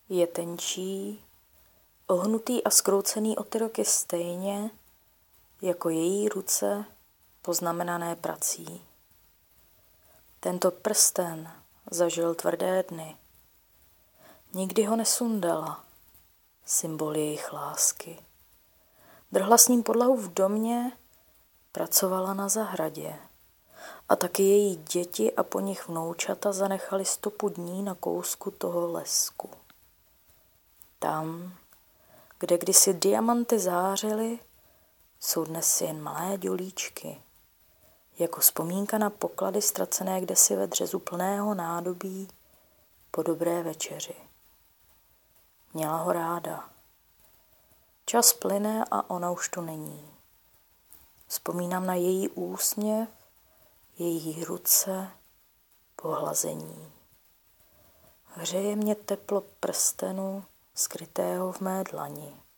Je tenčí, ohnutý a zkroucený o ty roky stejně, jako její ruce poznamenané prací. Tento prsten zažil tvrdé dny. Nikdy ho nesundala, symbol jejich lásky. Drhla s ním podlahu v domě, pracovala na zahradě. A taky její děti a po nich vnoučata zanechali stopu dní na kousku toho lesku. Tam, kde kdysi diamanty zářily, jsou dnes jen malé dělíčky, jako vzpomínka na poklady ztracené kdesi ve dřezu plného nádobí po dobré večeři. Měla ho ráda. Čas plyne a ona už tu není. Vzpomínám na její úsměv, její ruce, pohlazení. Hřeje mě teplo prstenu skrytého v mé dlani.